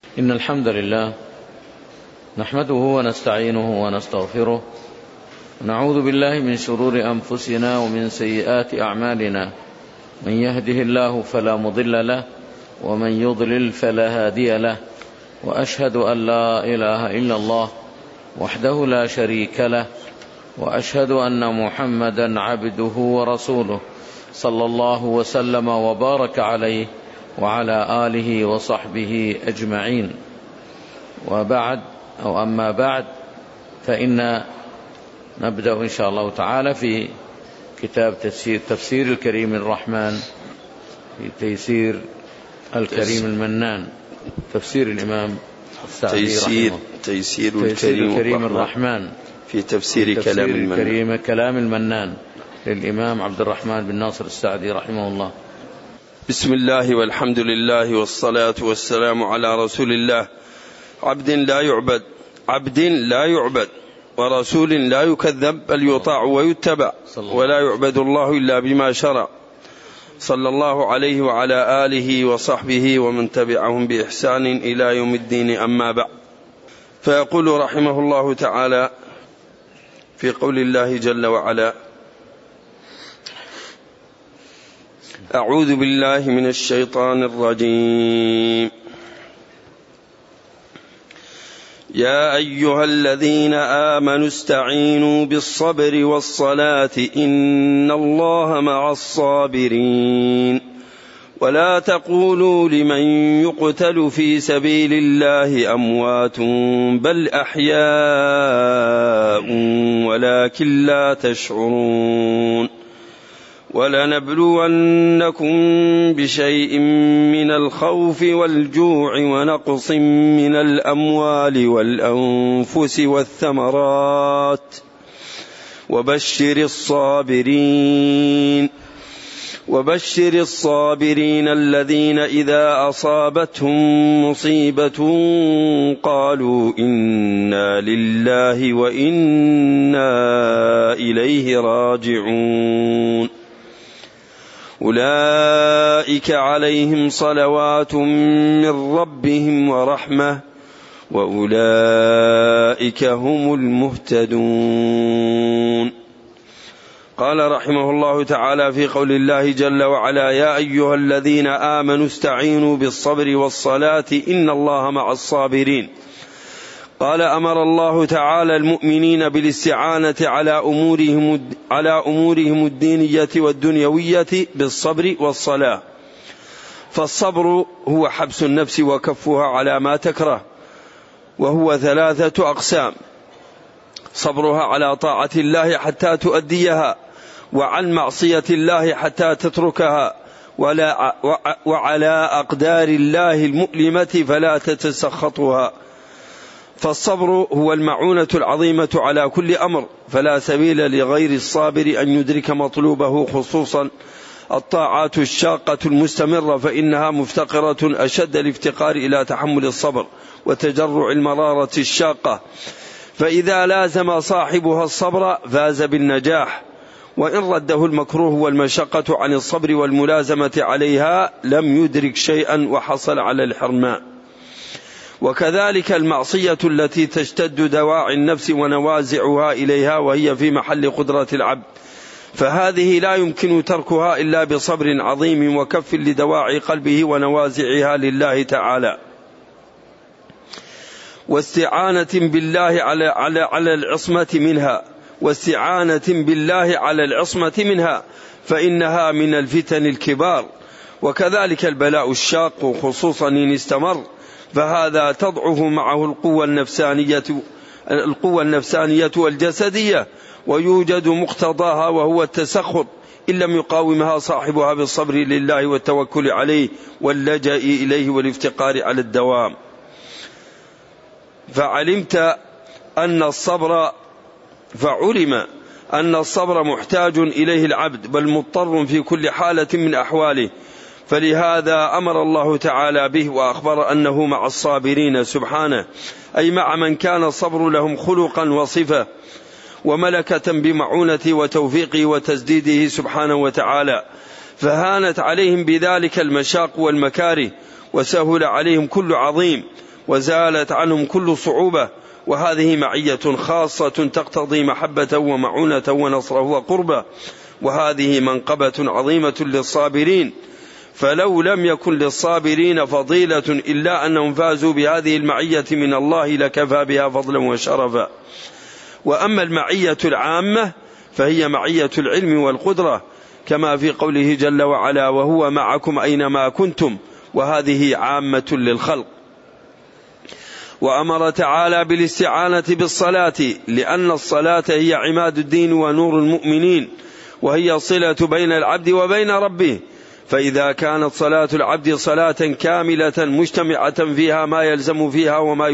إن الحمد لله نحمده ونستعينه ونستغفره، ونعوذ بالله من شرور أنفسنا ومن سيئات أعمالنا، من يهده الله فلا مضل له ومن يضلل فلا هادي له، وأشهد أن لا إله إلا الله وحده لا شريك له، وأشهد أن محمدا عبده ورسوله صلى الله وسلم وبارك عليه وعلى آله وصحبه أجمعين. وبعد أو أما بعد، فإن نبدأ إن شاء الله تعالى في كتاب تفسير الكريم الرحمن في تيسير الكريم المنان، تفسير الإمام السعدي رحمه تيسير الكريم الرحمن في تفسير كلام المنان للإمام عبد الرحمن بن ناصر السعدي رحمه الله. بسم الله والحمد لله والصلاة والسلام على رسول الله، عبد لا يعبد ورسول لا يكذب، بل يطاع ويتبع، ولا يعبد الله إلا بما شرع، صلى الله عليه وعلى آله وصحبه ومن تبعهم بإحسان إلى يوم الدين. أما بعد، فيقول رحمه الله تعالى في قول الله جل وعلا: أعوذ بالله من الشيطان الرجيم. يا أيها الذين آمنوا استعينوا بالصبر والصلاة إن الله مع الصابرين، ولا تقولوا لمن يقتل في سبيل الله أموات بل أحياء ولكن لا تشعرون. ولنبلونكم بشيء من الخوف والجوع ونقص من الأموال والأنفس والثمرات وبشر الصابرين الذين إذا أصابتهم مصيبة قالوا إنا لله وإنا إليه راجعون. أولئك عليهم صلوات من ربهم ورحمة وأولئك هم المهتدون. قال رحمه الله تعالى في قول الله جل وعلا: يا أيها الذين آمنوا استعينوا بالصبر والصلاة إن الله مع الصابرين. قال: أمر الله تعالى المؤمنين بالاستعانة على أمورهم الدينية والدنيوية بالصبر والصلاة. فالصبر هو حبس النفس وكفها على ما تكره، وهو 3 أقسام: صبرها على طاعة الله حتى تؤديها، وعن معصية الله حتى تتركها، وعلى أقدار الله المؤلمة فلا تتسخطها. فالصبر هو المعونة العظيمة على كل أمر، فلا سبيل لغير الصابر أن يدرك مطلوبه، خصوصا الطاعات الشاقة المستمرة، فإنها مفتقرة أشد الافتقار إلى تحمل الصبر وتجرع المرارة الشاقة، فإذا لازم صاحبها الصبر فاز بالنجاح، وإن رده المكروه والمشقة عن الصبر والملازمة عليها لم يدرك شيئا وحصل على الحرمان. وكذلك المعصية التي تشتد دواعي النفس ونوازعها إليها وهي في محل قدرة العبد، فهذه لا يمكن تركها إلا بصبر عظيم وكف لدواعي قلبه ونوازعها لله تعالى، واستعانة بالله على العصمة منها، فإنها من الفتن الكبار. وكذلك البلاء الشاق خصوصا إن استمر، فهذا تضعف معه القوة النفسانية والجسدية، ويوجد مقتضاها وهو التسخط إن لم يقاومها صاحبها بالصبر لله والتوكل عليه واللجأ إليه والافتقار على الدوام. فعلم أن الصبر محتاج إليه العبد، بل مضطر في كل حالة من أحواله، فلهذا أمر الله تعالى به وأخبر أنه مع الصابرين سبحانه، أي مع من كان الصبر لهم خلقا وصفة وملكة بمعونته وتوفيقه وتسديده سبحانه وتعالى، فهانت عليهم بذلك المشاق والمكاره، وسهل عليهم كل عظيم، وزالت عنهم كل صعوبة، وهذه معية خاصة تقتضي محبة ومعونة ونصره وقربه، وهذه منقبة عظيمة للصابرين، فلو لم يكن للصابرين فضيلة إلا أنهم فازوا بهذه المعية من الله لكفى بها فضلا وشرفا. وأما المعية العامة فهي معية العلم والقدرة، كما في قوله جل وعلا: وهو معكم أينما كنتم، وهذه عامة للخلق. وأمر تعالى بالاستعانة بالصلاة، لأن الصلاة هي عماد الدين ونور المؤمنين، وهي صلة بين العبد وبين ربه. فإذا كانت صلاة العبد صلاة كاملة مجتمعا فيها ما يلزم فيها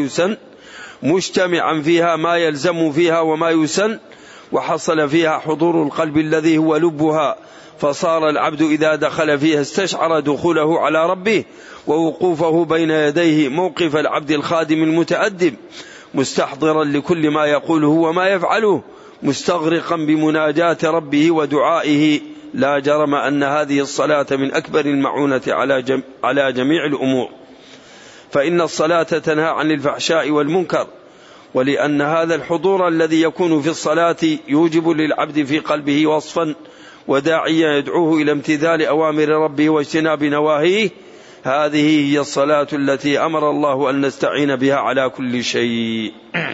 وما يسن، وحصل فيها حضور القلب الذي هو لبها، فصار العبد إذا دخل فيها استشعر دخوله على ربه ووقوفه بين يديه موقف العبد الخادم المتأدب، مستحضرا لكل ما يقوله وما يفعله، مستغرقا بمناجاة ربه ودعائه. لا جرم أن هذه الصلاة من أكبر المعونة على جميع الأمور، فإن الصلاة تنهى عن الفحشاء والمنكر، ولأن هذا الحضور الذي يكون في الصلاة يوجب للعبد في قلبه وصفا وداعيا يدعوه إلى امتثال أوامر ربه واجتناب نواهيه. هذه هي الصلاة التي أمر الله أن نستعين بها على كل شيء.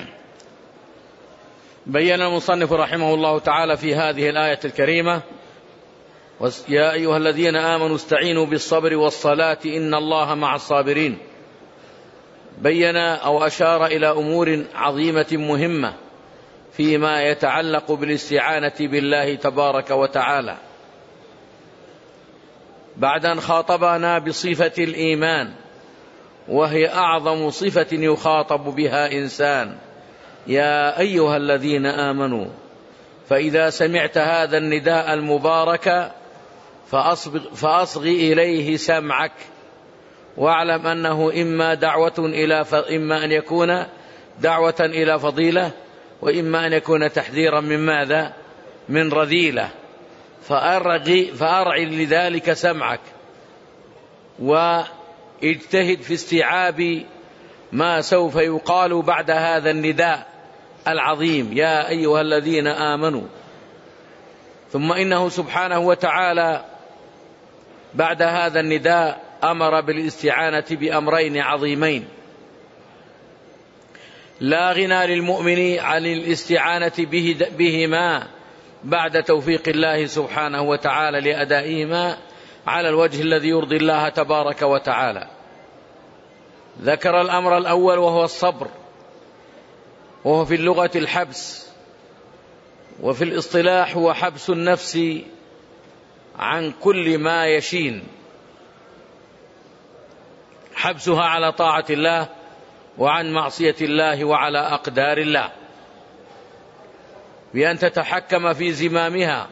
بين المصنف رحمه الله تعالى في هذه الآية الكريمة: يا أيها الذين آمنوا استعينوا بالصبر والصلاة إن الله مع الصابرين. بين أو أشار إلى أمور عظيمة مهمة فيما يتعلق بالاستعانة بالله تبارك وتعالى، بعد أن خاطبنا بصفة الإيمان، وهي أعظم صفة يخاطب بها إنسان: يا أيها الذين آمنوا. فإذا سمعت هذا النداء المبارك فأصغ إليه سمعك، واعلم أنه إما أن يكون دعوة إلى فضيلة، وإما أن يكون تحذيرا من ماذا؟ من رذيلة. فأرعي لذلك سمعك، واجتهد في استيعاب ما سوف يقال بعد هذا النداء العظيم: يا أيها الذين آمنوا. ثم إنه سبحانه وتعالى بعد هذا النداء أمر بالاستعانة بأمرين عظيمين لا غنى للمؤمن عن الاستعانة بهما بعد توفيق الله سبحانه وتعالى لأدائهما على الوجه الذي يرضي الله تبارك وتعالى. ذكر الأمر الأول وهو الصبر، وهو في اللغة الحبس، وفي الاصطلاح هو حبس النفس عن كل ما يشين، حبسها على طاعة الله وعن معصية الله وعلى أقدار الله، بأن تتحكم في زمامها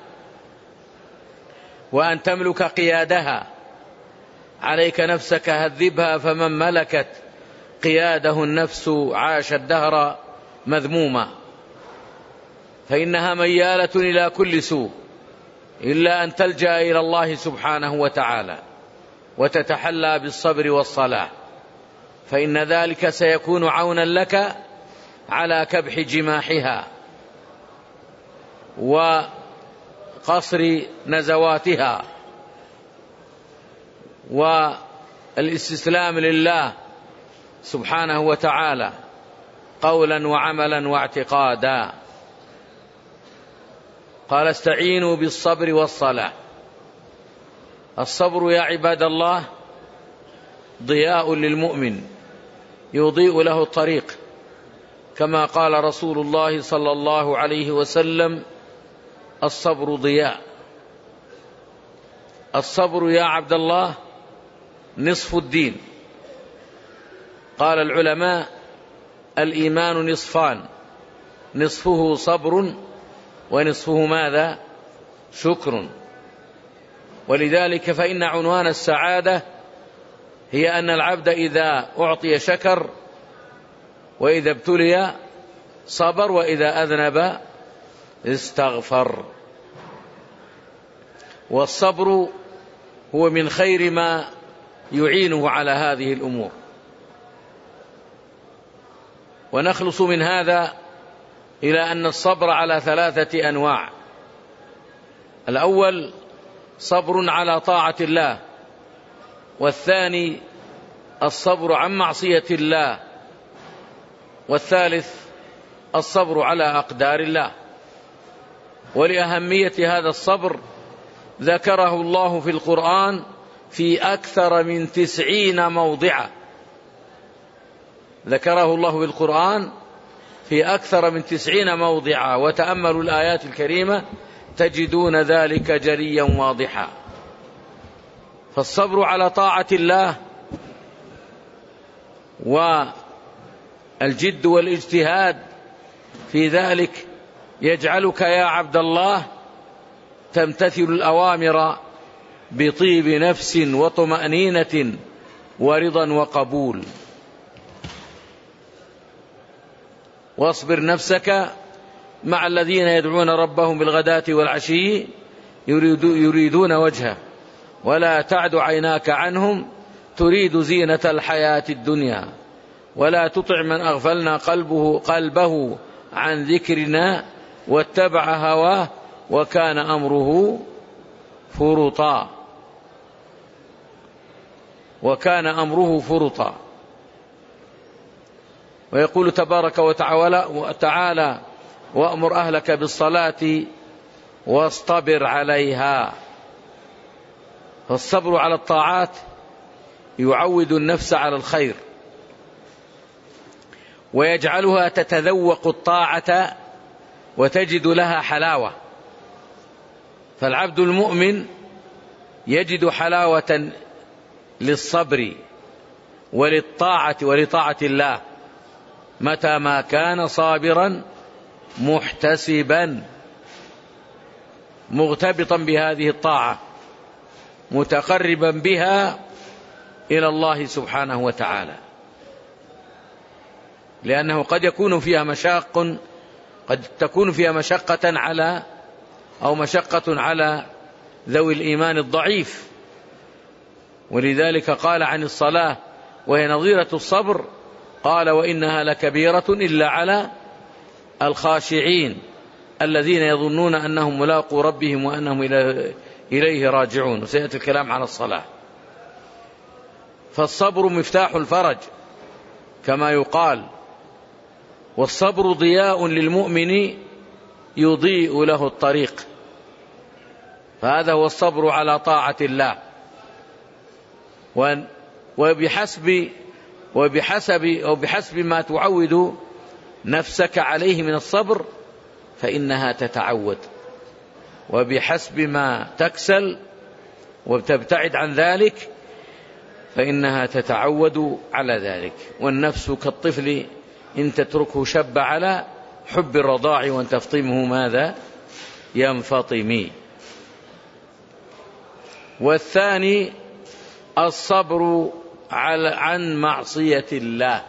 وأن تملك قيادها. عليك نفسك هذبها، فمن ملكت قياده النفس عاش الدهر مذموما، فإنها ميالة إلى كل سوء إلا أن تلجأ إلى الله سبحانه وتعالى وتتحلى بالصبر والصلاة، فإن ذلك سيكون عونا لك على كبح جماحها وقصر نزواتها والاستسلام لله سبحانه وتعالى قولا وعملا واعتقادا. قال: استعينوا بالصبر والصلاة. الصبر يا عباد الله ضياء للمؤمن، يضيء له الطريق، كما قال رسول الله صلى الله عليه وسلم: الصبر ضياء. الصبر يا عبد الله نصف الدين. قال العلماء: الإيمان نصفان، نصفه صبر ونصفه ماذا؟ شكر. ولذلك فإن عنوان السعادة هي أن العبد إذا أعطي شكر، وإذا ابتلي صبر، وإذا أذنب استغفر. والصبر هو من خير ما يعينه على هذه الأمور. ونخلص من هذا إلى أن الصبر على 3 أنواع. الأول صبر على طاعة الله، والثاني الصبر عن معصية الله، والثالث الصبر على أقدار الله. ولأهمية هذا الصبر ذكره الله في القرآن في أكثر من 90 موضعا، ذكره الله في القرآن في أكثر من 90 موضعا، وتأملوا الآيات الكريمة تجدون ذلك جليا واضحا. فالصبر على طاعة الله والجد والاجتهاد في ذلك يجعلك يا عبد الله تمتثل الأوامر بطيب نفس وطمأنينة ورضا وقبول. واصبر نفسك مع الذين يدعون ربهم بالغداة والعشي يريدون وجهه ولا تعد عيناك عنهم تريد زينة الحياة الدنيا ولا تطع من أغفلنا قلبه عن ذكرنا واتبع هواه وكان أمره فرطا. ويقول تبارك وتعالى وأمر أهلك بالصلاة واصطبر عليها. فالصبر على الطاعات يعود النفس على الخير ويجعلها تتذوق الطاعة وتجد لها حلاوة. فالعبد المؤمن يجد حلاوة للصبر وللطاعة ولطاعة الله متى ما كان صابرا محتسبا مغتبطا بهذه الطاعة متقربا بها إلى الله سبحانه وتعالى، لأنه قد يكون فيها قد تكون فيها مشقة على ذوي الإيمان الضعيف. ولذلك قال عن الصلاة وهي نظيرة الصبر قال وإنها لكبيرة إلا على الخاشعين الذين يظنون أنهم ملاقو ربهم وأنهم إليه راجعون. وسيأتي الكلام على الصلاة. فالصبر مفتاح الفرج كما يقال، والصبر ضياء للمؤمن يضيء له الطريق. فهذا هو الصبر على طاعة الله. وبحسب ما تعود نفسك عليه من الصبر فإنها تتعود، وبحسب ما تكسل وتبتعد عن ذلك فإنها تتعود على ذلك. والنفس كالطفل إن تتركه شب على حب الرضاع وإن تفطمه ماذا ينفطم. والثاني الصبر عن معصية الله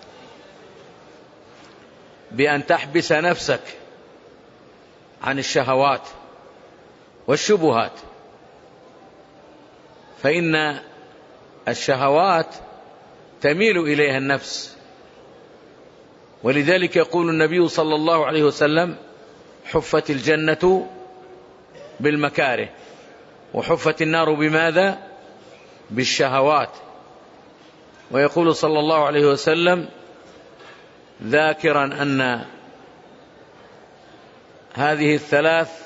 بأن تحبس نفسك عن الشهوات والشبهات، فإن الشهوات تميل إليها النفس. ولذلك يقول النبي صلى الله عليه وسلم حفت الجنة بالمكاره وحفت النار بماذا؟ بالشهوات. ويقول صلى الله عليه وسلم ذاكرا أن هذه الثلاث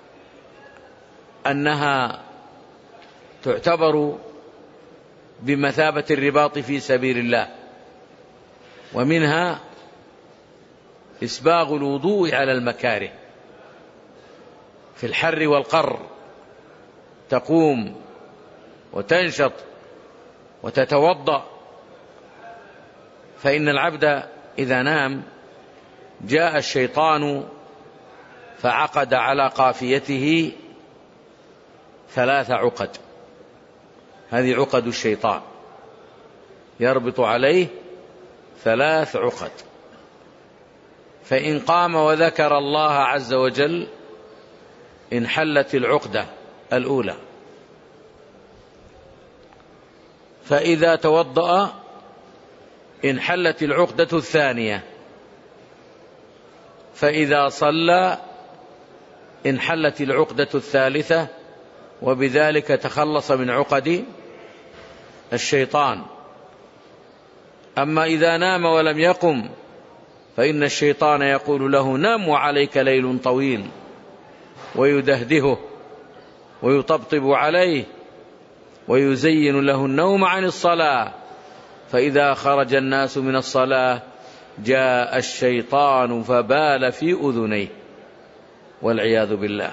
أنها تعتبر بمثابة الرباط في سبيل الله، ومنها إسباغ الوضوء على المكاره في الحر والقر، تقوم وتنشط وتتوضأ. فإن العبد إذا نام جاء الشيطان فعقد على قافيته 3 عقد، هذه عقد الشيطان يربط عليه 3 عقد. فإن قام وذكر الله عز وجل انحلت العقدة الأولى، فإذا توضأ انحلت العقدة الثانية، فإذا صلى انحلت العقدة الثالثة، وبذلك تخلص من عقد الشيطان. أما إذا نام ولم يقم فإن الشيطان يقول له: نام وعليك ليل طويل، ويدهدهه ويطبطب عليه ويزين له النوم عن الصلاة، فإذا خرج الناس من الصلاة جاء الشيطان فبال في أذنيه، والعياذ بالله.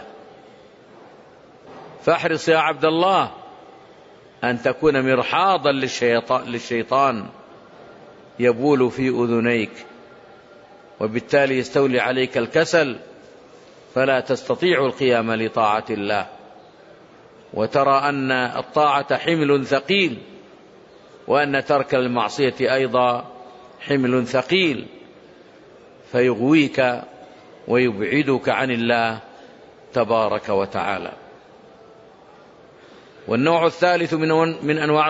فاحرص يا عبد الله أن تكون مرحاضا للشيطان يبول في أذنيك، وبالتالي يستولي عليك الكسل فلا تستطيع القيام لطاعة الله، وترى أن الطاعة حمل ثقيل، وأن ترك المعصية أيضا حمل ثقيل، فيغويك ويبعدك عن الله تبارك وتعالى. والنوع الثالث من أنواع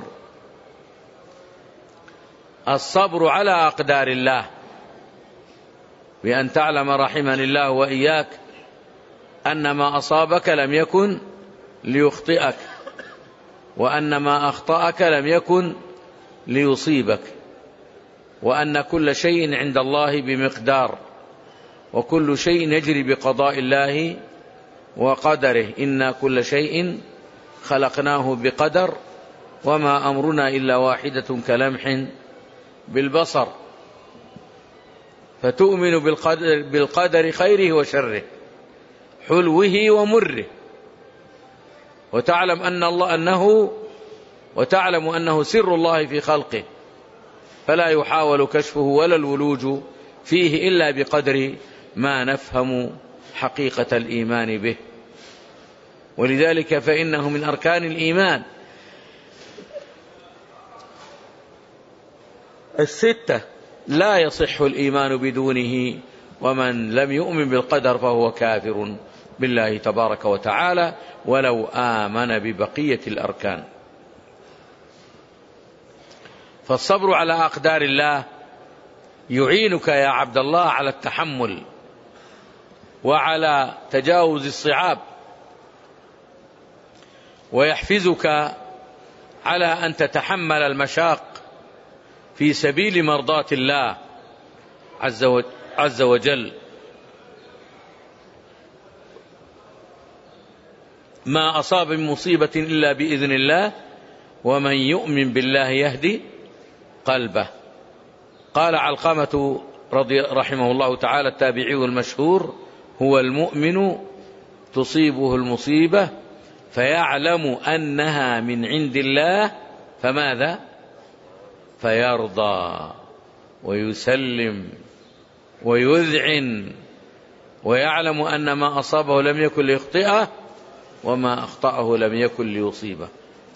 الصبر على أقدار الله، بأن تعلم رحمني الله وإياك أن ما أصابك لم يكن ليخطئك، وأن ما أخطأك لم يكن ليصيبك، وأن كل شيء عند الله بمقدار، وكل شيء يجري بقضاء الله وقدره. إنا كل شيء خلقناه بقدر، وما أمرنا إلا واحدة كلمح بالبصر. فتؤمن بالقدر خيره وشره، حلوه ومره، وتعلم أنه سر الله في خلقه، فلا يحاول كشفه ولا الولوج فيه إلا بقدر ما نفهم حقيقة الإيمان به. ولذلك فإنه من أركان الإيمان الستة، لا يصح الإيمان بدونه، ومن لم يؤمن بالقدر فهو كافر بالله تبارك وتعالى ولو آمن ببقية الأركان. فالصبر على أقدار الله يعينك يا عبد الله على التحمل وعلى تجاوز الصعاب، ويحفزك على أن تتحمل المشاق في سبيل مرضاة الله عز وجل. ما أصاب من مصيبة إلا بإذن الله، ومن يؤمن بالله يهدي قلبه. قال علقمة رحمه الله تعالى التابعي المشهور: هو المؤمن تصيبه المصيبة فيعلم أنها من عند الله، فماذا؟ فيرضى ويسلم ويذعن، ويعلم أن ما أصابه لم يكن ليخطئه، وما أخطأه لم يكن ليصيبه.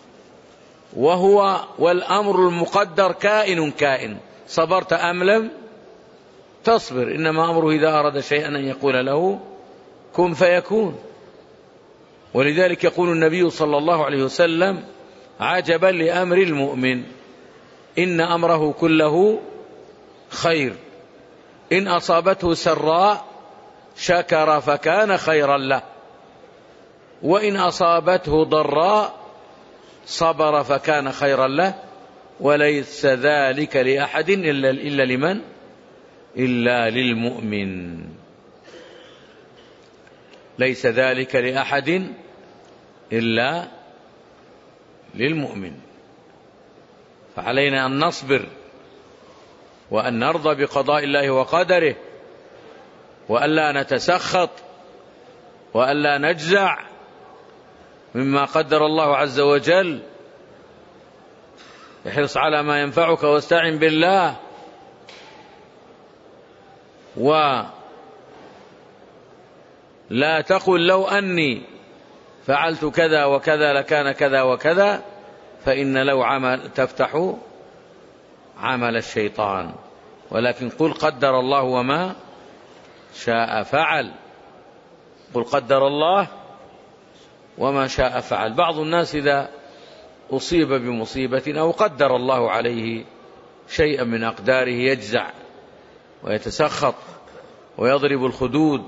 والأمر المقدر كائن، صبرت أم لم تصبر، إنما أمره إذا أراد شيئا أن يقول له كن فيكون. ولذلك يقول النبي صلى الله عليه وسلم: عجبا لأمر المؤمن، إن أمره كله خير، إن أصابته سراء شكر فكان خيرا له، وإن أصابته ضراء صبر فكان خيرا له، وليس ذلك لأحد إلا لمن؟ إلا للمؤمن. ليس ذلك لأحد إلا للمؤمن. فعلينا أن نصبر وأن نرضى بقضاء الله وقدره، وألا نتسخط، وألا نجزع مما قدر الله عز وجل. احرص على ما ينفعك واستعن بالله، ولا تقل لو أني فعلت كذا وكذا لكان كذا وكذا، فإن لو تفتح عمل الشيطان، ولكن قل قدر الله وما شاء فعل. قل قدر الله وما شاء فعل. بعض الناس إذا أصيب بمصيبة أو قدر الله عليه شيئا من أقداره يجزع ويتسخط ويضرب الخدود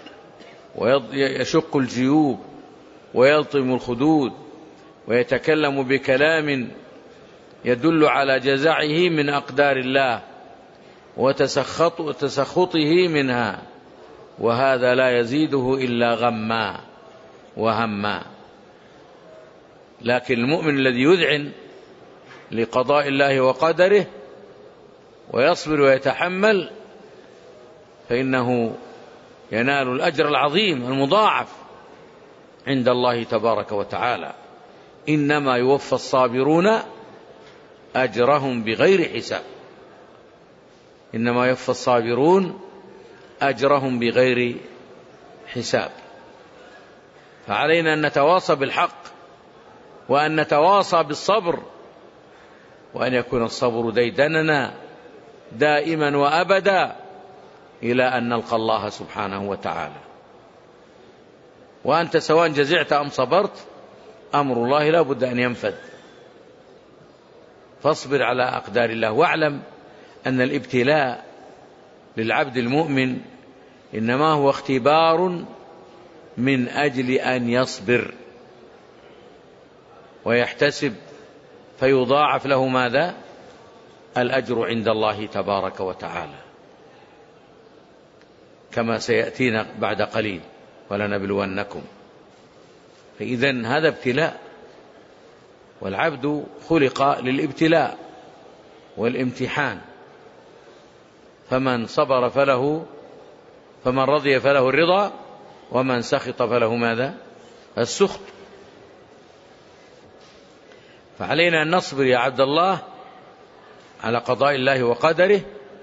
ويشق الجيوب ويلطم الخدود ويتكلم بكلام يدل على جزعه من أقدار الله وتسخطه منها، وهذا لا يزيده إلا غما وهما. لكن المؤمن الذي يذعن لقضاء الله وقدره ويصبر ويتحمل فإنه ينال الأجر العظيم المضاعف عند الله تبارك وتعالى. إنما يوفى الصابرون أجرهم بغير حساب. إنما يوفى الصابرون أجرهم بغير حساب. فعلينا أن نتواصى بالحق وأن نتواصى بالصبر، وأن يكون الصبر ديدننا دائما وأبدا إلى أن نلقى الله سبحانه وتعالى. وأنت سواء جزعت أم صبرت أمر الله لا بد أن ينفذ، فاصبر على أقدار الله، واعلم أن الابتلاء للعبد المؤمن إنما هو اختبار من أجل أن يصبر ويحتسب فيضاعف له ماذا؟ الأجر عند الله تبارك وتعالى، كما سيأتينا بعد قليل ولنبلونكم. فإذن هذا ابتلاء، والعبد خلق للابتلاء والامتحان، فمن صبر فمن رضي فله الرضا، ومن سخط فله ماذا؟ السخط. فعلينا أن نصبر يا عبد الله على قضاء الله وقدره،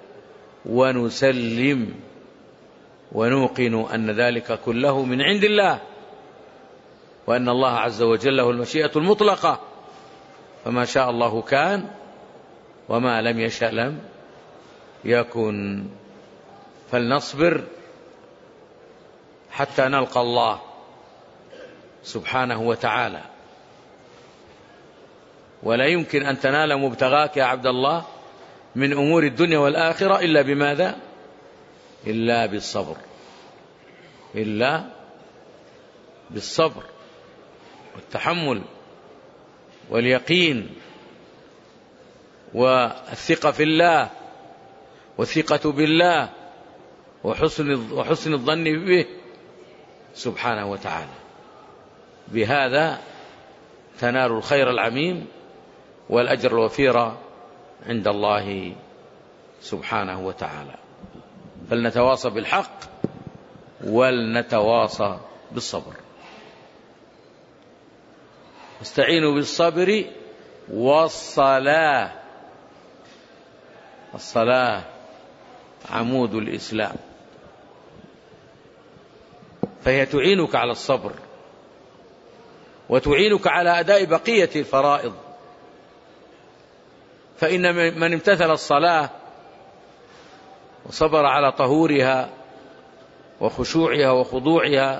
ونسلم ونوقن أن ذلك كله من عند الله، وأن الله عز وجل له المشيئة المطلقة، فما شاء الله كان وما لم يشأ لم يكن. فلنصبر حتى نلقى الله سبحانه وتعالى. ولا يمكن أن تنال مبتغاك يا عبد الله من أمور الدنيا والآخرة إلا بماذا؟ إلا بالصبر، إلا بالصبر والتحمل واليقين والثقة في الله والثقة بالله وحسن الظن به سبحانه وتعالى. بهذا تنال الخير العميم والأجر الوفير عند الله سبحانه وتعالى. فلنتواصى بالحق ولنتواصى بالصبر. استعينوا بالصبر والصلاة. الصلاة عمود الإسلام، فهي تعينك على الصبر وتعينك على أداء بقية الفرائض. فإن من امتثل الصلاة وصبر على طهورها وخشوعها وخضوعها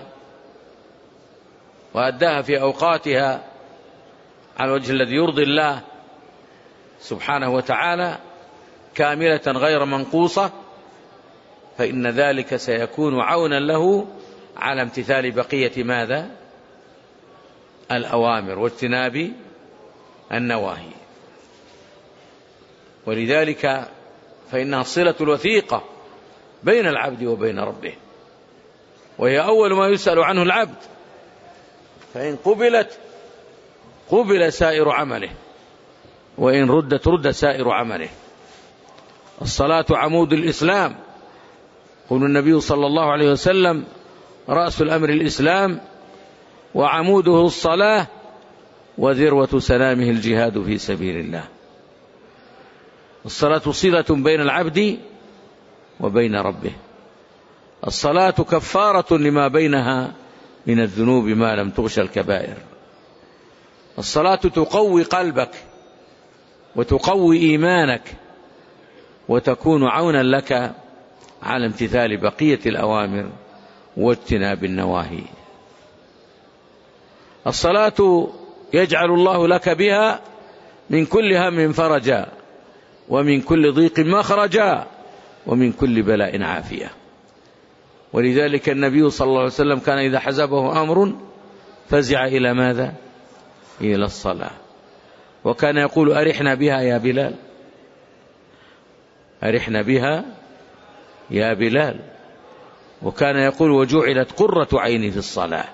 وأداها في أوقاتها على الوجه الذي يرضي الله سبحانه وتعالى كاملة غير منقوصة، فإن ذلك سيكون عونا له على امتثال بقية ماذا؟ الأوامر واجتناب النواهي. ولذلك فإنها الصلة الوثيقة بين العبد وبين ربه، وهي أول ما يسأل عنه العبد، فإن قبلت قبل سائر عمله، وإن ردت رد سائر عمله. الصلاة عمود الإسلام، قال النبي صلى الله عليه وسلم: رأس الأمر الإسلام وعموده الصلاة وذروة سلامه الجهاد في سبيل الله. الصلاة صلة بين العبد وبين ربه. الصلاة كفارة لما بينها من الذنوب ما لم تغش الكبائر. الصلاة تقوي قلبك وتقوي إيمانك وتكون عونا لك على امتثال بقية الأوامر واجتناب النواهي. الصلاة يجعل الله لك بها من كل هم فرجا، ومن كل ضيق مخرجا، ومن كل بلاء عافية. ولذلك النبي صلى الله عليه وسلم كان إذا حزبه أمر فزع إلى ماذا؟ إلى الصلاة. وكان يقول أرحنا بها يا بلال، أرحنا بها يا بلال. وكان يقول وجعلت قرة عيني في الصلاة.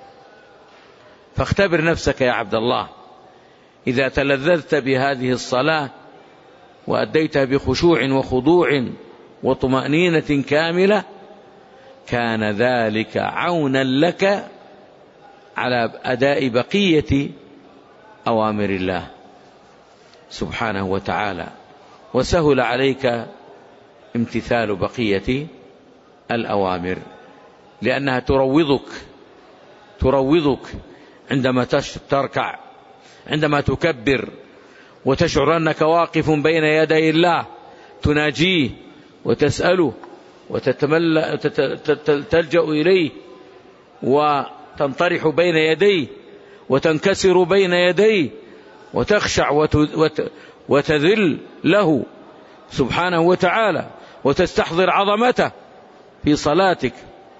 فاختبر نفسك يا عبد الله، إذا تلذذت بهذه الصلاة وأديتها بخشوع وخضوع وطمأنينة كاملة، كان ذلك عونا لك على أداء بقية أوامر الله سبحانه وتعالى، وسهل عليك امتثال بقية الأوامر، لأنها تروضك عندما تركع، عندما تكبر وتشعر أنك واقف بين يدي الله تناجيه وتسأله وتلجأ إليه وتنطرح بين يديه وتنكسر بين يديه وتخشع وتذل له سبحانه وتعالى وتستحضر عظمته في صلاتك.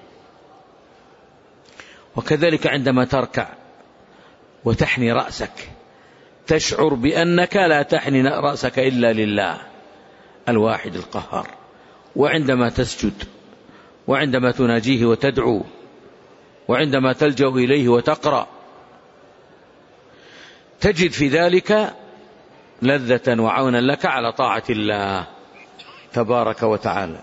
وكذلك عندما تركع وتحني رأسك تشعر بأنك لا تحني رأسك إلا لله الواحد القهار. وعندما تسجد وعندما تناجيه وتدعو وعندما تلجأ إليه وتقرأ تجد في ذلك لذة وعونا لك على طاعة الله تبارك وتعالى.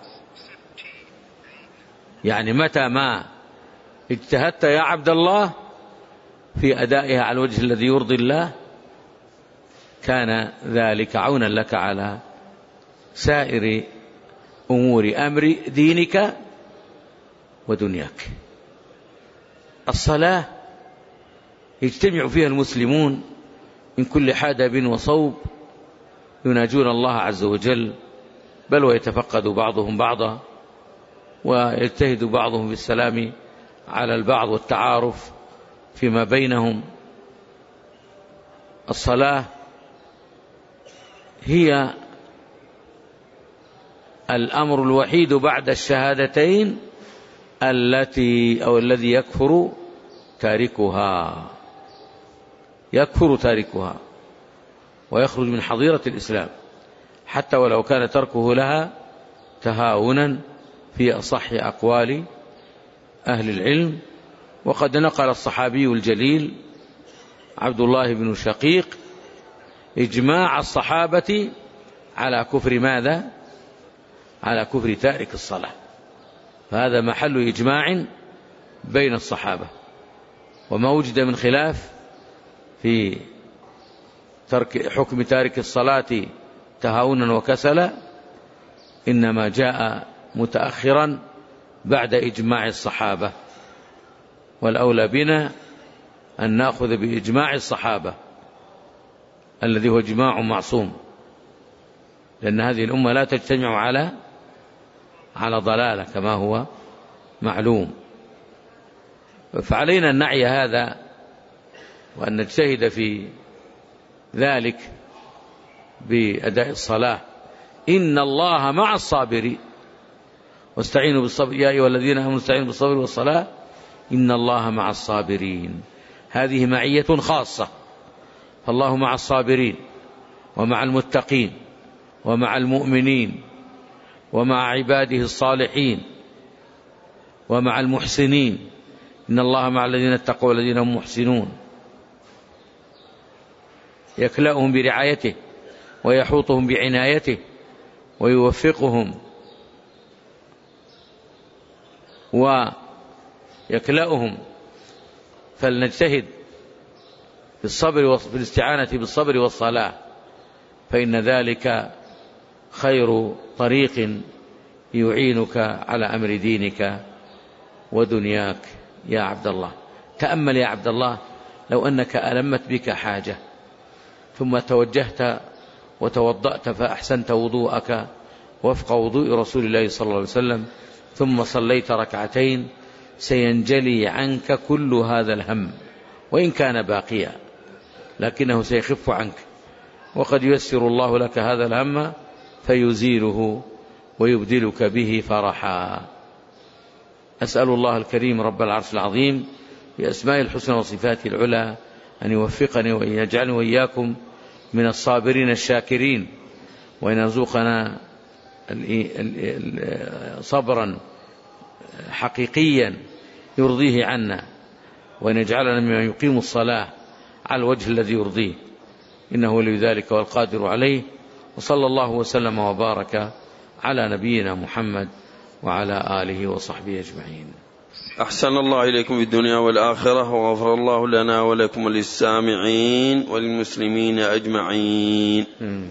يعني متى ما اجتهدت يا عبد الله في أدائها على الوجه الذي يرضي الله كان ذلك عونا لك على سائر أمور أمر دينك ودنياك. الصلاة يجتمع فيها المسلمون من كل حادب وصوب يناجون الله عز وجل، بل ويتفقد بعضهم بعضا ويجتهد بعضهم بالسلام على البعض والتعارف فيما بينهم. الصلاة هي الأمر الوحيد بعد الشهادتين الذي يكفر تاركها ويخرج من حظيرة الإسلام، حتى ولو كان تركه لها تهاونا في أصح أقوال أهل العلم. وقد نقل الصحابي الجليل عبد الله بن شقيق إجماع الصحابة على كفر ماذا؟ على كفر تارك الصلاة. فهذا محل إجماع بين الصحابة، وما وجد من خلاف في حكم تارك الصلاة تهاونا وكسلا إنما جاء متأخرا بعد إجماع الصحابة، والأولى بنا أن نأخذ بإجماع الصحابة الذي هو إجماع معصوم، لأن هذه الأمة لا تجتمع على ضلالة كما هو معلوم. فعلينا أن نعي هذا وأن نجتهد في ذلك بأداء الصلاة. إن الله مع الصابرين واستعينوا بالصبر يا أيها الذين آمنوا استعينوا بالصبر والصلاة إن الله مع الصابرين. هذه معية خاصة، فالله مع الصابرين ومع المتقين ومع المؤمنين ومع عباده الصالحين ومع المحسنين. إن الله مع الذين اتقوا والذين هم محسنون، يكلأهم برعايته ويحوطهم بعنايته ويوفقهم ويكلأهم. فلنجتهد في الصبر وفي الاستعانة بالصبر والصلاة، فإن ذلك خير طريق يعينك على أمر دينك ودنياك يا عبد الله. تأمل يا عبد الله، لو أنك ألمت بك حاجة ثم توجهت وتوضأت فأحسنت وضوءك وفق وضوء رسول الله صلى الله عليه وسلم ثم صليت ركعتين، سينجلي عنك كل هذا الهم وإن كان باقيا، لكنه سيخف عنك، وقد ييسر الله لك هذا الهم فيزيله ويبدلك به فرحا. أسأل الله الكريم رب العرش العظيم بأسماء الحسنى وصفاته العلى أن يوفقني وأن يجعلني وإياكم من الصابرين الشاكرين، وأن يرزقنا صبرا حقيقيا يرضيه عنا، وأن يجعلنا ممن يقيم الصلاة على الوجه الذي يرضيه، إنه ولي ذلك والقادر عليه. وصلى الله وسلم وبارك على نبينا محمد وعلى آله وصحبه أجمعين. أحسن الله إليكم في الدنيا والآخرة، وغفر الله لنا ولكم وللسامعين وللمسلمين أجمعين.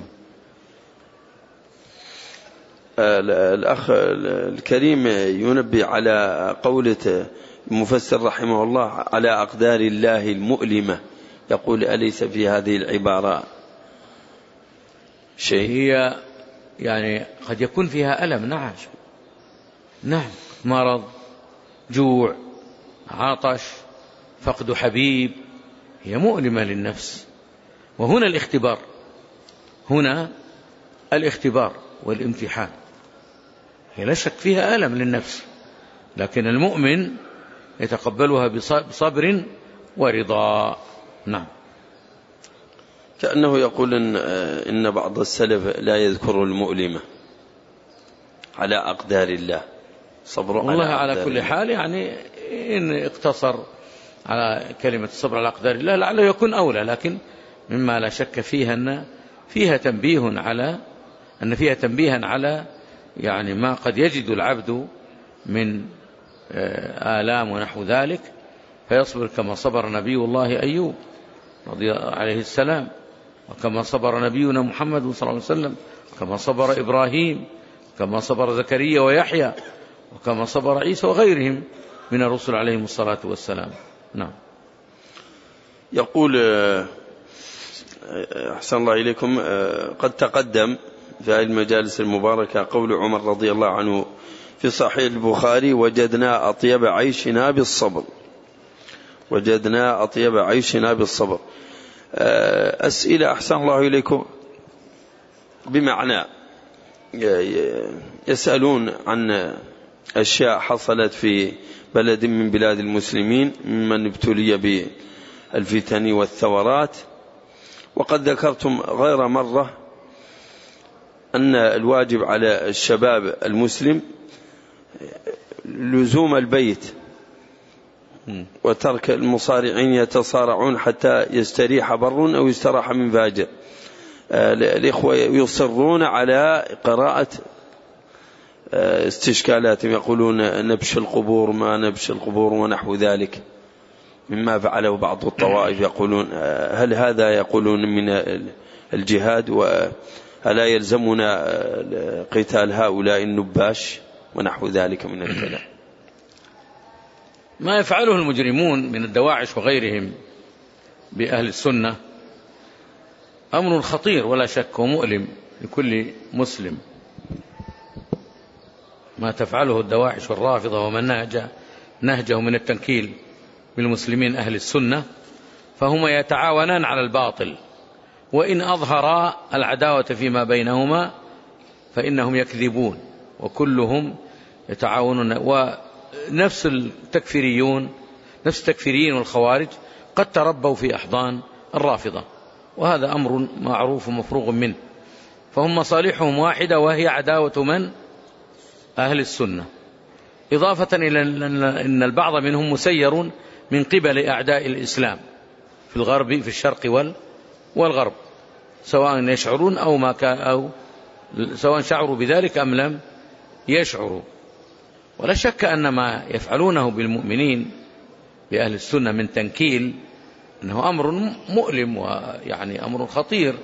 الأخ الكريم ينبي على قولة المفسر رحمه الله على أقدار الله المؤلمة، يقول أليس في هذه العبارة شيء؟ هي يعني قد يكون فيها ألم، نعم، مرض، جوع، عطش، فقد حبيب، هي مؤلمة للنفس. وهنا الاختبار والامتحان، هي لا شك فيها ألم للنفس، لكن المؤمن يتقبلها بصبر ورضا. نعم. كأنه يقول إن بعض السلف لا يذكر المؤلمة على أقدار الله، صبر والله على كل حال، يعني إن اقتصر على كلمة الصبر على أقدار الله لعله يكون أولى، لكن مما لا شك فيها أن فيها تنبيها على يعني ما قد يجد العبد من آلام ونحو ذلك، فيصبر كما صبر نبي الله أيوب رضي عليه السلام، وكما صبر نبينا محمد صلى الله عليه وسلم، كما صبر إبراهيم، كما صبر زكريا ويحيى، وكما صبر عيسى وغيرهم من الرسل عليهم الصلاة والسلام. نعم. يقول أحسن الله إليكم، قد تقدم في هذه المجالس المباركة قول عمر رضي الله عنه في صحيح البخاري: وجدنا أطيب عيشنا بالصبر. أسئلة أحسن الله إليكم بمعنى يسألون عن أشياء حصلت في بلد من بلاد المسلمين ممن ابتلي بالفتن والثورات، وقد ذكرتم غير مرة أن الواجب على الشباب المسلم لزوم البيت وترك المصارعين يتصارعون حتى يستريح بر أو يستراح من فاجر. الإخوة يصرون على قراءة استشكالاتهم، يقولون نبش القبور ما نبش القبور ونحو ذلك مما فعله بعض الطوائف. يقولون هل هذا يقولون من الجهاد، وألا يلزمنا قتال هؤلاء النباش ونحو ذلك من الكلام؟ ما يفعله المجرمون من الدواعش وغيرهم بأهل السنة أمر خطير ولا شك ومؤلم لكل مسلم. ما تفعله الدواعش والرافضة ومن نهجه من التنكيل بالمسلمين أهل السنة، فهما يتعاونان على الباطل، وإن أظهر العداوة فيما بينهما فإنهم يكذبون، وكلهم يتعاونون. ونفس التكفيريين والخوارج قد تربوا في أحضان الرافضة، وهذا أمر معروف ومفروغ منه، فهم مصالحهم واحدة، وهي عداوة من؟ أهل السنة، إضافة إلى أن البعض منهم مسير من قبل أعداء الإسلام في الغرب، في الشرق والغرب، سواء يشعرون أو سواء شعروا بذلك أم لم يشعروا. ولا شك أن ما يفعلونه بالمؤمنين بأهل السنة من تنكيل أنه أمر مؤلم، ويعني أمر خطير.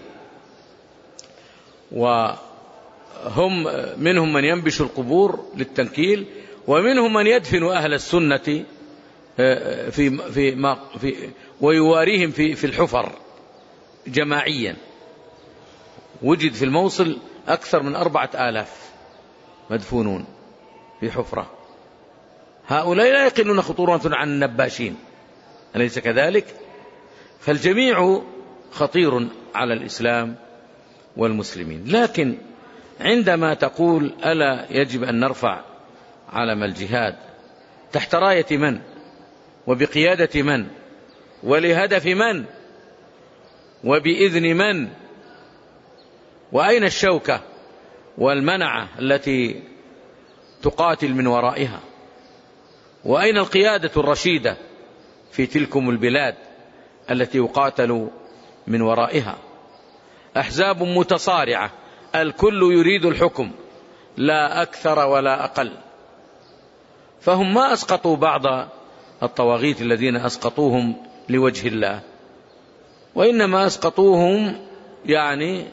وهم منهم من ينبش القبور للتنكيل، ومنهم من يدفن أهل السنة ويواريهم في الحفر جماعيا. وجد في الموصل أكثر من 4000 مدفونون في حفرة. هؤلاء لا يقلون خطورة عن النباشين، أليس كذلك؟ فالجميع خطير على الإسلام والمسلمين. لكن عندما تقول ألا يجب أن نرفع علم الجهاد تحت راية من وبقيادة من ولهدف من وبإذن من؟ وأين الشوكة والمنعة التي تقاتل من ورائها؟ وأين القيادة الرشيدة في تلكم البلاد التي يقاتل من ورائها؟ أحزاب متصارعة، الكل يريد الحكم، لا أكثر ولا أقل. فهم ما أسقطوا بعض الطواغيت الذين أسقطوهم لوجه الله، وإنما أسقطوهم يعني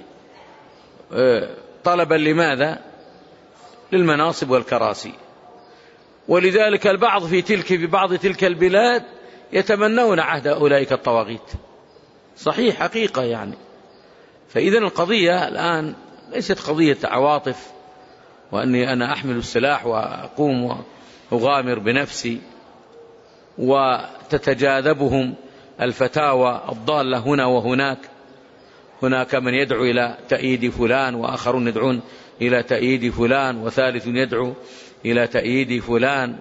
طلبا لماذا؟ للمناصب والكراسي. ولذلك البعض في بعض تلك البلاد يتمنون عهد أولئك الطواغيت. صحيح، حقيقة يعني. فإذن القضية الآن ليست قضية عواطف وأني أنا أحمل السلاح وأقوم وأغامر بنفسي وتتجاذبهم الفتاوى الضالة هنا وهناك. هناك من يدعو إلى تأييد فلان، وآخرون يدعون إلى تأييد فلان، وثالث يدعو إلى تأييد فلان.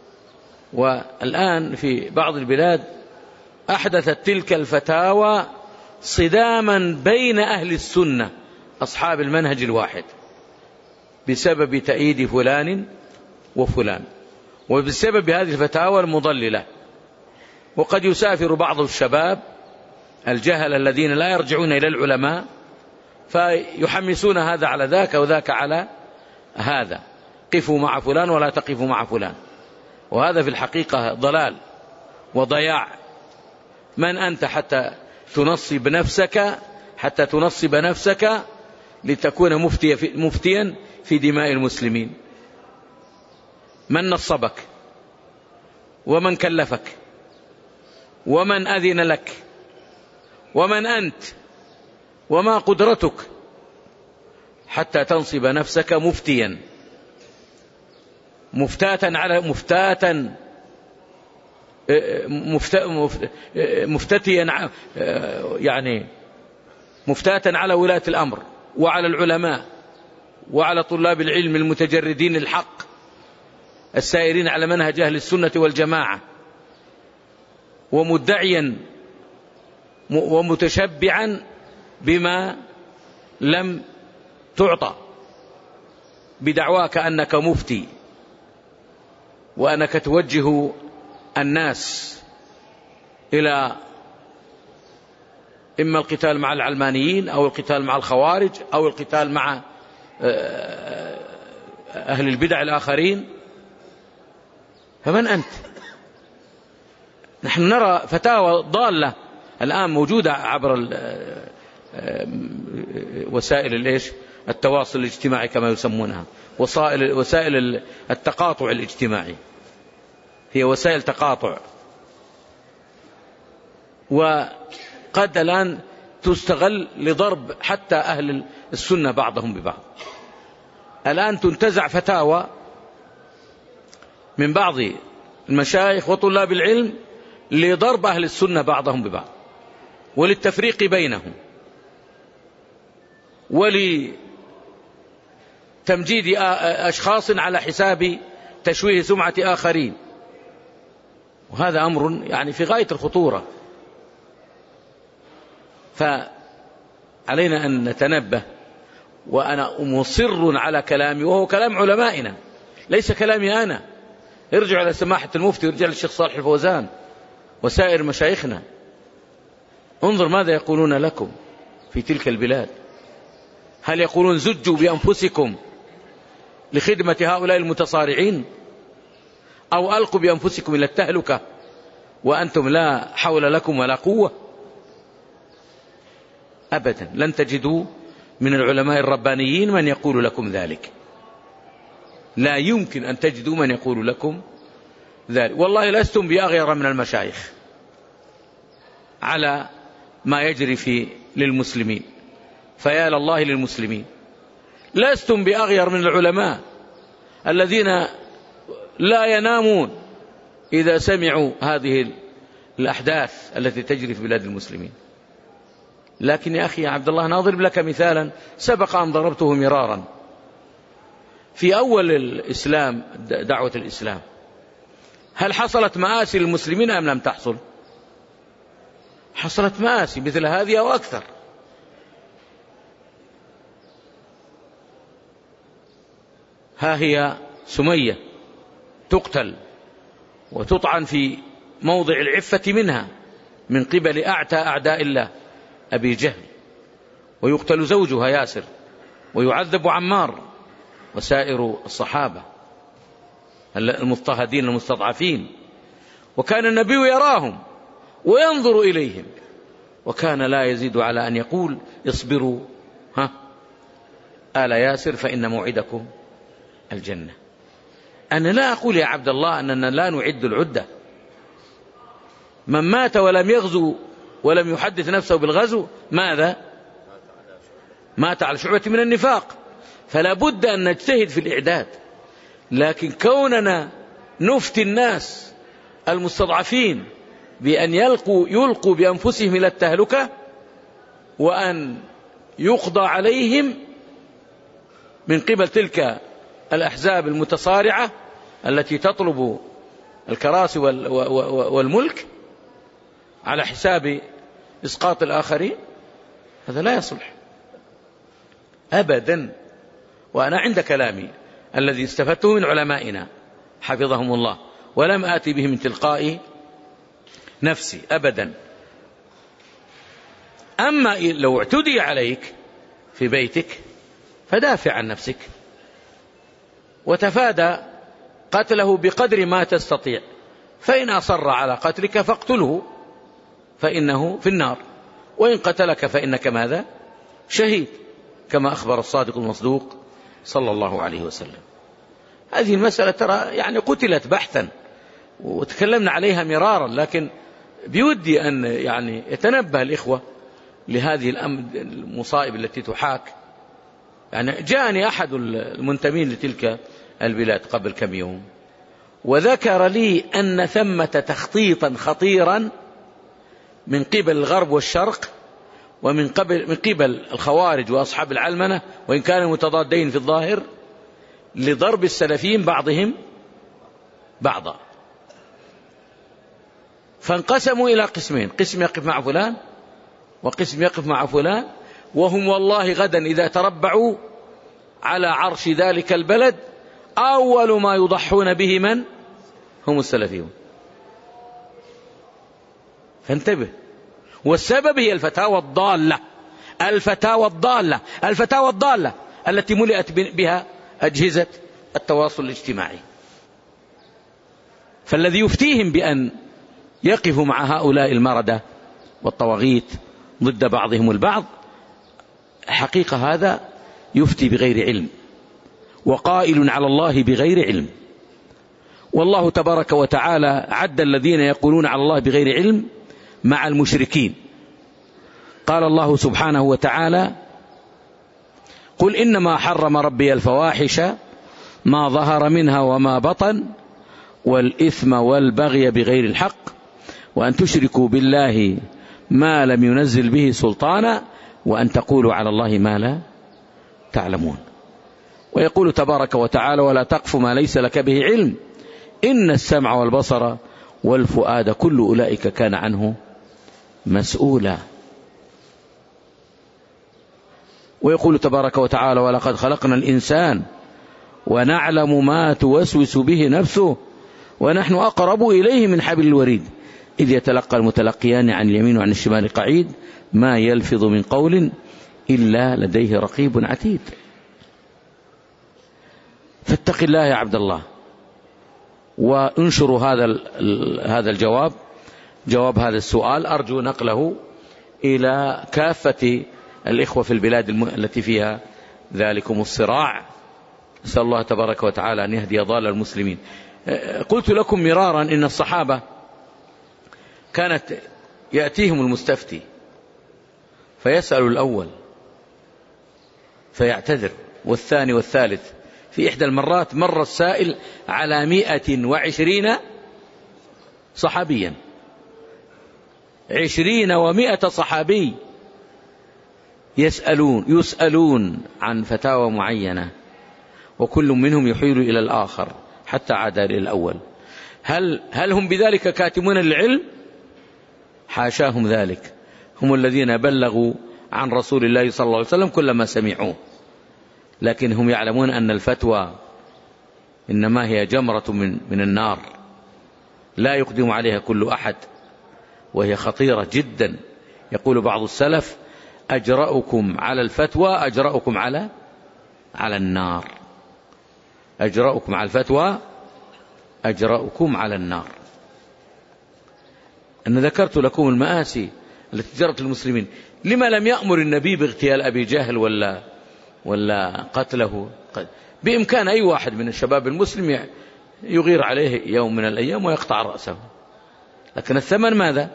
والآن في بعض البلاد أحدثت تلك الفتاوى صداما بين أهل السنة أصحاب المنهج الواحد بسبب تأييد فلان وفلان، وبسبب هذه الفتاوى المضللة. وقد يسافر بعض الشباب الجهل الذين لا يرجعون إلى العلماء فيحمسون هذا على ذاك وذاك على هذا، قفوا مع فلان ولا تقفوا مع فلان. وهذا في الحقيقة ضلال وضياع. من أنت حتى تنصب نفسك لتكون مفتيا في دماء المسلمين؟ من نصبك ومن كلفك ومن أذن لك ومن أنت وما قدرتك حتى تنصب نفسك مفتيا مفتاتا على ولاة الأمر وعلى العلماء وعلى طلاب العلم المتجردين الحق السائرين على منهج أهل السنة والجماعة، ومدعيا ومتشبعا بما لم تعطى بدعواك أنك مفتي وأنك توجه الناس إلى إما القتال مع العلمانيين أو القتال مع الخوارج أو القتال مع أهل البدع الآخرين. فمن أنت؟ نحن نرى فتاوى ضالة الآن موجودة عبر وسائل التواصل الاجتماعي كما يسمونها، وسائل التقاطع الاجتماعي، هي وسائل تقاطع، وقد الآن تستغل لضرب حتى أهل السنة بعضهم ببعض. الآن تنتزع فتاوى من بعض المشايخ وطلاب العلم لضرب أهل السنة بعضهم ببعض، وللتفريق بينهم، ولتمجيد أشخاص على حساب تشويه سمعة آخرين. وهذا أمر يعني في غاية الخطورة. فعلينا أن نتنبه. وأنا مصر على كلامي وهو كلام علمائنا ليس كلامي أنا. ارجعوا إلى سماحة المفتي وارجع للشيخ صالح الفوزان وسائر مشايخنا، انظر ماذا يقولون لكم في تلك البلاد. هل يقولون زجوا بأنفسكم لخدمة هؤلاء المتصارعين، أو ألقوا بأنفسكم إلى التهلكة وأنتم لا حول لكم ولا قوة؟ أبدا لن تجدوا من العلماء الربانيين من يقول لكم ذلك، لا يمكن أن تجدوا من يقول لكم ذلك. والله لستم بأغير من المشايخ على ما يجري للمسلمين، فيا لله للمسلمين. لستم بأغير من العلماء الذين لا ينامون إذا سمعوا هذه الأحداث التي تجري في بلاد المسلمين. لكن يا أخي عبد الله، نضرب لك مثالا سبق أن ضربته مرارا. في أول الإسلام، دعوة الإسلام، هل حصلت مآسي للمسلمين أم لم تحصل؟ حصلت مآسي مثل هذه أو أكثر. ها هي سمية تقتل وتطعن في موضع العفة منها من قبل أعتى أعداء الله أبي جهل، ويقتل زوجها ياسر، ويعذب عمار وسائر الصحابة المضطهدين المستضعفين، وكان النبي يراهم وينظر إليهم، وكان لا يزيد على أن يقول اصبروا آل ياسر فإن موعدكم الجنة. أنا لا أقول يا عبد الله أننا لا نعد العدة. من مات ولم يغزو ولم يحدث نفسه بالغزو ماذا؟ مات على شعبة من النفاق. فلا بد أن نجتهد في الإعداد، لكن كوننا نفتي الناس المستضعفين بأن يلقوا بأنفسهم إلى التهلكة، وأن يقضى عليهم من قبل تلك الأحزاب المتصارعة التي تطلب الكراسي والملك على حساب إسقاط الآخرين، هذا لا يصلح أبدا. وأنا عند كلامي الذي استفدته من علمائنا حفظهم الله، ولم آتي به من تلقاء نفسي أبدا. أما لو اعتدي عليك في بيتك فدافع عن نفسك وتفادى قتله بقدر ما تستطيع، فإن أصر على قتلك فاقتله فإنه في النار، وإن قتلك فإنك ماذا؟ شهيد، كما أخبر الصادق المصدوق صلى الله عليه وسلم. هذه المسألة ترى يعني قتلت بحثا وتكلمنا عليها مرارا، لكن بودي أن يعني يتنبه الإخوة لهذه المصائب التي تحاك. يعني جاءني أحد المنتمين لتلك البلاد قبل كم يوم وذكر لي أن ثمة تخطيطا خطيرا من قبل الغرب والشرق ومن قبل الخوارج وأصحاب العلمنة، وإن كانوا متضادين في الظاهر، لضرب السلفيين بعضهم بعضا. فانقسموا إلى قسمين، قسم يقف مع فلان وقسم يقف مع فلان، وهم والله غدا إذا تربعوا على عرش ذلك البلد أول ما يضحون به من هم السلفيون. فانتبه. والسبب هي الفتاوى الضالة، الفتاوى الضالة التي ملئت بها أجهزة التواصل الاجتماعي. فالذي يفتيهم بأن يقفوا مع هؤلاء المردة والطواغيت ضد بعضهم البعض، حقيقة هذا يفتي بغير علم وقائل على الله بغير علم. والله تبارك وتعالى عد الذين يقولون على الله بغير علم مع المشركين. قال الله سبحانه وتعالى: قل إنما حرم ربي الفواحش ما ظهر منها وما بطن والإثم والبغي بغير الحق وأن تشركوا بالله ما لم ينزل به سلطانا وأن تقولوا على الله ما لا تعلمون. ويقول تبارك وتعالى: ولا تقف ما ليس لك به علم إن السمع والبصر والفؤاد كل أولئك كان عنه مسؤولا. ويقول تبارك وتعالى: ولقد خلقنا الإنسان ونعلم ما توسوس به نفسه ونحن أقرب إليه من حبل الوريد إذ يتلقى المتلقيان عن اليمين وعن الشمال قعيد ما يلفظ من قول إلا لديه رقيب عتيد. فاتق الله يا عبد الله، وانشروا هذا الجواب، جواب هذا السؤال، أرجو نقله إلى كافة الإخوة في البلاد التي فيها ذلكم الصراع. نسأل الله تبارك وتعالى أن يهدي ضال المسلمين. قلت لكم مرارا إن الصحابة كانت يأتيهم المستفتي فيسأل الأول فيعتذر والثاني والثالث. في إحدى المرات مر السائل على 120 صحابيا، 20 و100 صحابي يسألون عن فتاوى معينة، وكل منهم يحيل إلى الآخر حتى عاد إلى الأول. هل هم بذلك كاتمون للعلم؟ حاشاهم ذلك، هم الذين بلغوا عن رسول الله صلى الله عليه وسلم كل ما سمعوه، لكن هم يعلمون أن الفتوى إنما هي جمرة من النار لا يقدم عليها كل أحد، وهي خطيرة جدا. يقول بعض السلف: أجرأكم على الفتوى أجرأكم على النار. أجرأكم على الفتوى أجرأكم على النار. أنا ذكرت لكم المآسي التي جرت المسلمين. لما لم يأمر النبي باغتيال أبي جهل ولا قتله؟ بإمكان أي واحد من الشباب المسلم يغير عليه يوم من الأيام ويقطع رأسه، لكن الثمن ماذا؟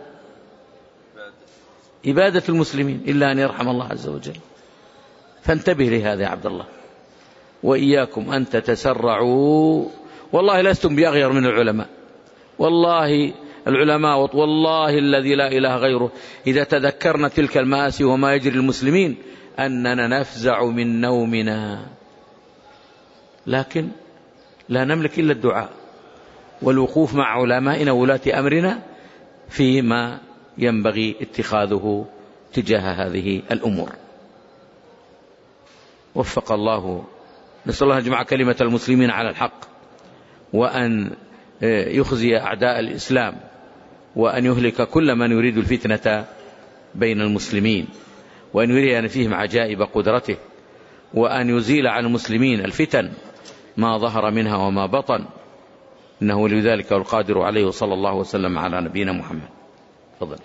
إبادة المسلمين، إلا أن يرحم الله عز وجل. فانتبه لهذا يا عبد الله، وإياكم أن تتسرعوا. والله لستم بأغير من العلماء، والله العلماء والله الذي لا إله غيره إذا تذكرنا تلك المآسي وما يجري المسلمين أننا نفزع من نومنا، لكن لا نملك إلا الدعاء والوقوف مع علمائنا وولاة أمرنا فيما ينبغي اتخاذه تجاه هذه الأمور. وفق الله. نسأل الله أن يجمع كلمة المسلمين على الحق، وأن يخزي أعداء الإسلام، وأن يهلك كل من يريد الفتنة بين المسلمين، وأن يرينا فيهم عجائب قدرته، وأن يزيل عن المسلمين الفتن ما ظهر منها وما بطن، إنه ولي ذلك والقادر عليه. وصلى الله وسلم على نبينا محمد. تفضل.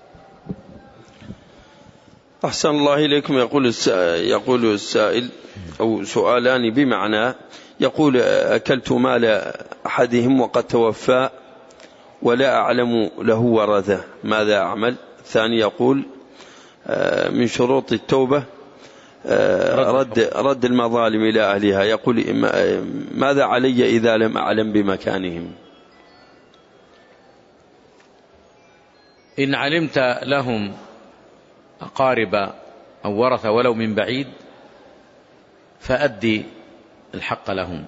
أحسن الله إليكم. يقول السائل أو سؤالان بمعنى، يقول: أكلت مال أحدهم وقد توفى ولا أعلم له ورثة، ماذا أعمل؟ الثاني يقول: من شروط التوبة رد المظالم إلى أهلها، يقول: ماذا علي إذا لم أعلم بمكانهم؟ إن علمت لهم أقارب أو ورثة ولو من بعيد فأدي الحق لهم.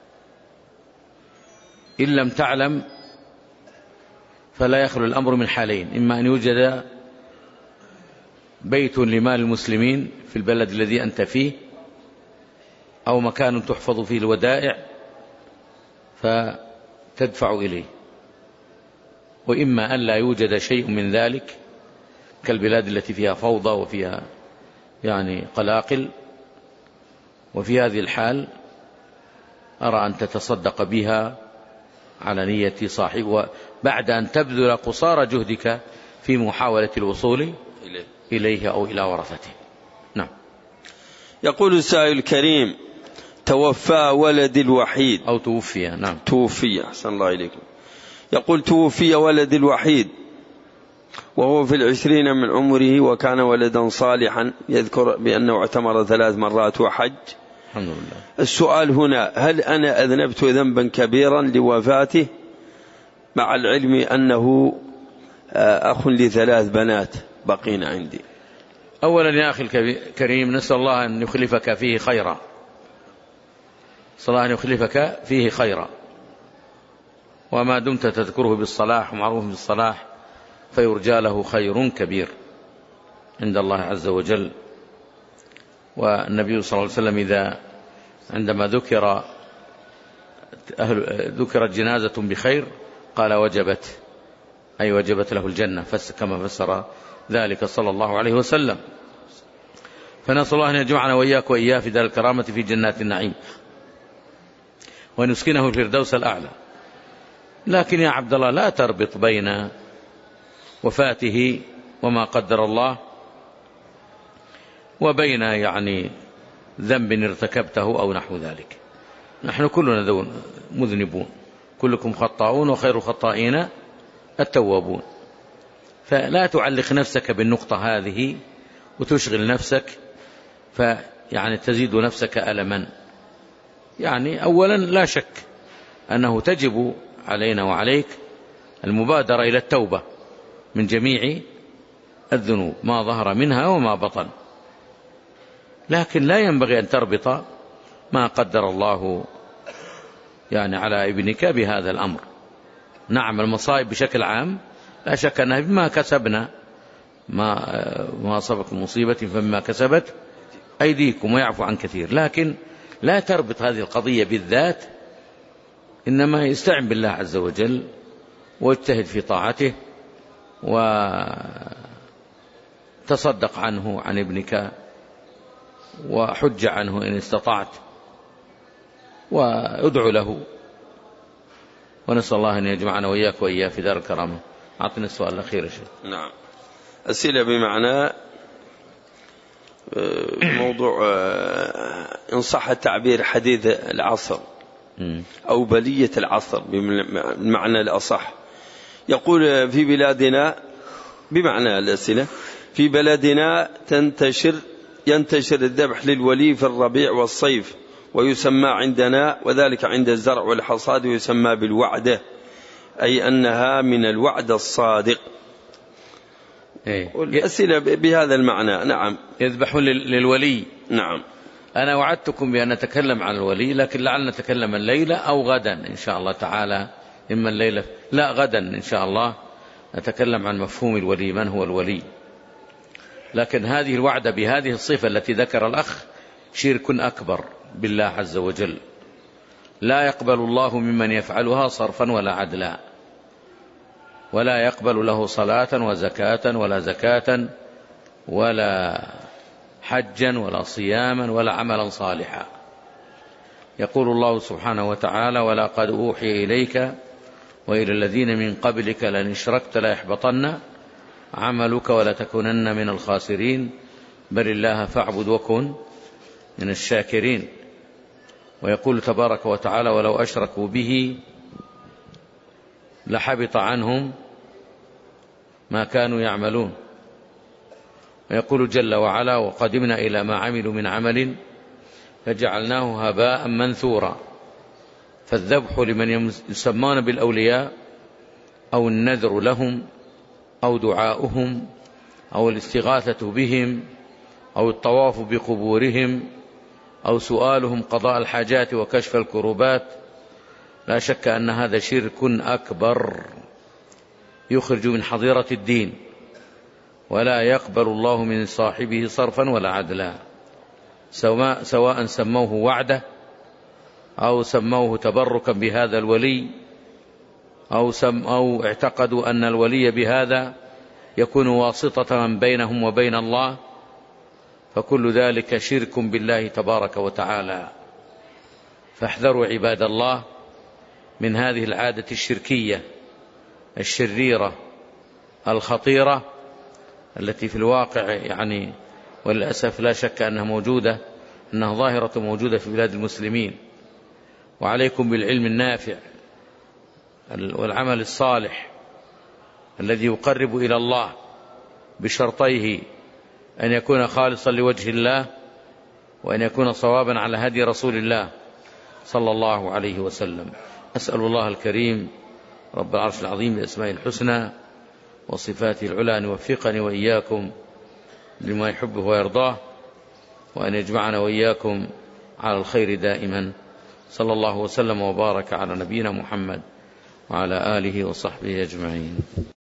إن لم تعلم فلا يخلو الأمر من حالين: إما أن يوجد بيت لمال المسلمين في البلد الذي أنت فيه، أو مكان تحفظ فيه الودائع فتدفع إليه، وإما أن لا يوجد شيء من ذلك كالبلاد التي فيها فوضى وفيها قلاقل. وفي هذه الحال أرى أن تتصدق بها على نية صاحب، وبعد أن تبذل قصارى جهدك في محاولة الوصول إليه أو إلى ورثته. نعم. يقول السائل الكريم: توفى ولدي الوحيد أو توفي. نعم، توفي. أحسن الله إليكم. يقول: توفي ولدي الوحيد وهو في 20 من عمره، وكان ولدا صالحا، يذكر بأنه اعتمر 3 مرات وحج. الحمد لله. السؤال هنا: هل أنا أذنبت ذنبا كبيرا لوفاته، مع العلم أنه أخ ل3 بنات بقين عندي؟ أولا يا أخي الكريم، نسأل الله أن يخلفك فيه خيرا، صلى الله أن يخلفك فيه خيرا، وما دمت تذكره بالصلاح ومعروف بالصلاح فيرجى له خير كبير عند الله عز وجل. والنبي صلى الله عليه وسلم عندما ذكرت جنازة بخير قال: وجبت، أي وجبت له الجنة، كما فسر ذلك صلى الله عليه وسلم. فنسأل الله أن يجمعنا وإياك وإياه في دار الكرامة في جنات النعيم، وأن يسكنه الفردوس الأعلى. لكن يا عبد الله، لا تربط بين وفاته وما قدر الله وبين ذنب ارتكبته أو نحو ذلك. نحن كلنا مذنبون، كلكم خطاؤون وخير الخطائين التوابون. فلا تعلق نفسك بالنقطة هذه وتشغل نفسك، تزيد نفسك ألما. أولا لا شك أنه تجب علينا وعليك المبادرة إلى التوبة من جميع الذنوب ما ظهر منها وما بطن، لكن لا ينبغي أن تربط ما قدر الله على ابنك بهذا الأمر. نعم المصائب بشكل عام لا شك أنها بما كسبنا، ما أصابكم مصيبة فبما كسبت أيديكم ويعفو عن كثير، لكن لا تربط هذه القضية بالذات، إنما يستعن بالله عز وجل واجتهد في طاعته وتصدق عنه عن ابنك وحج عنه إن استطعت وادعو له، ونسأل الله أن يجمعنا وإياك وإياه في دار الكرامة. أعطنا السؤال الأخير يا شيخ. نعم، أسئلة بمعنى موضوع إن صح التعبير حديث العصر أو بلية العصر بمعنى الأصح. يقول في بلادنا، بمعنى الأسئلة، في بلدنا ينتشر الذبح للولي في الربيع والصيف، ويسمى عندنا وذلك عند الزرع والحصاد ويسمى بالوعدة، أي أنها من الوعد الصادق. الأسئلة بهذا المعنى. نعم، يذبحون للولي. نعم. أنا وعدتكم بأن نتكلم عن الولي، لكن لعل نتكلم الليلة أو غدا إن شاء الله تعالى. إما الليلة لا غدا إن شاء الله نتكلم عن مفهوم الولي، من هو الولي. لكن هذه الوعدة بهذه الصفة التي ذكر الأخ شرك أكبر بالله عز وجل، لا يقبل الله ممن يفعلها صرفا ولا عدلا، ولا يقبل له صلاة وزكاة ولا زكاة ولا حجا ولا صياما ولا عملا صالحا. يقول الله سبحانه وتعالى: ولقد أوحي إليك وإلى الذين من قبلك لئن اشركت ليحبطن عملك ولتكونن من الخاسرين بل الله فاعبد وكن من الشاكرين. ويقول تبارك وتعالى: ولو أشركوا به لحبط عنهم ما كانوا يعملون. ويقول جل وعلا: وقدمنا إلى ما عملوا من عمل فجعلناه هباء منثورا. فالذبح لمن يسمون بالأولياء أو النذر لهم أو دعاؤهم أو الاستغاثة بهم أو الطواف بقبورهم أو سؤالهم قضاء الحاجات وكشف الكروبات، لا شك أن هذا شرك أكبر يخرج من حظيرة الدين، ولا يقبل الله من صاحبه صرفا ولا عدلا، سواء سموه وعده أو سموه تبركا بهذا الولي أو اعتقدوا أن الولي بهذا يكون واسطة بينهم وبين الله، فكل ذلك شرك بالله تبارك وتعالى. فاحذروا عباد الله من هذه العادة الشركية الشريرة الخطيرة التي في الواقع وللأسف لا شك أنها موجودة، أنها ظاهرة موجودة في بلاد المسلمين. وعليكم بالعلم النافع والعمل الصالح الذي يقرب إلى الله بشرطيه: أن يكون خالصا لوجه الله، وأن يكون صوابا على هدي رسول الله صلى الله عليه وسلم. أسأل الله الكريم رب العرش العظيم بأسمائه الحسنى وصفاته العلى أن يوفقني وإياكم لما يحبه ويرضاه، وأن يجمعنا وإياكم على الخير دائما. صلى الله وسلم وبارك على نبينا محمد وعلى آله وصحبه أجمعين.